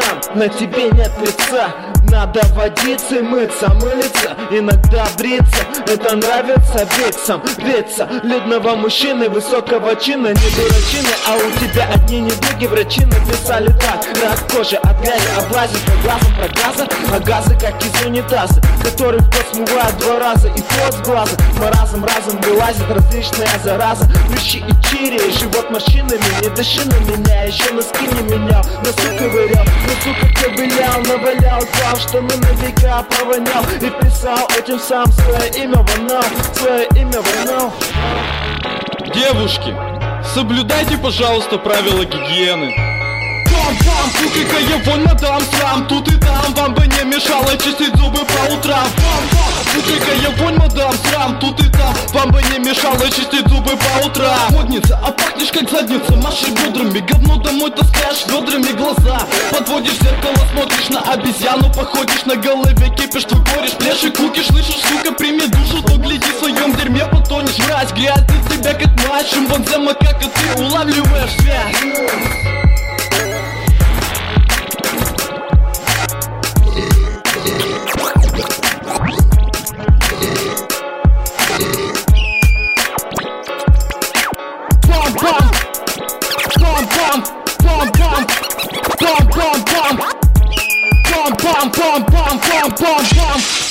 мадам, на тебе нет лица. Надо водиться и мыться, мылиться, иногда бриться. Это нравится бельцам, биться людного мужчины, высокого чина, не дурачины. А у тебя одни недуги, врачи написали так: рак кожи от грязи облазит по глазам прогаза, а газы как из унитаза, который в пот смывает 2 раза и пот с глаза. Маразм разом вылазит различная зараза, прыщи и чири, живот морщинами, не дыши на меня, еще носки не менял, носу ковырял, носу ковылял, навалял, клав, штаны на века провонял и писал этим сам свое имя Ванал, свое имя Ванал. Девушки, соблюдайте, пожалуйста, правила гигиены. Пам-пам, фу, какая вонь, мадам, срам. Тут и там вам бы не мешало чистить зубы по утрам. Пам-пам, фу, какая вонь, мадам, срам. Тут и там вам бы не мешало чистить зубы по утрам. Модница, а пахнешь как задница, машешь бедрами, говно домой таскаешь ведрами глаза. Подводишь зеркало, смотришь на обезьяну, походишь на голове, кипишь, твой кореш, плеши, куки, слышишь, сука, прими душу, то гляди, в своем дерьме потонешь. Мразь, грязь для тебя как мать, шимпанзе, макака, ты улавливаешь связь. Bum bum bum bum bum bum bum bum bum bum.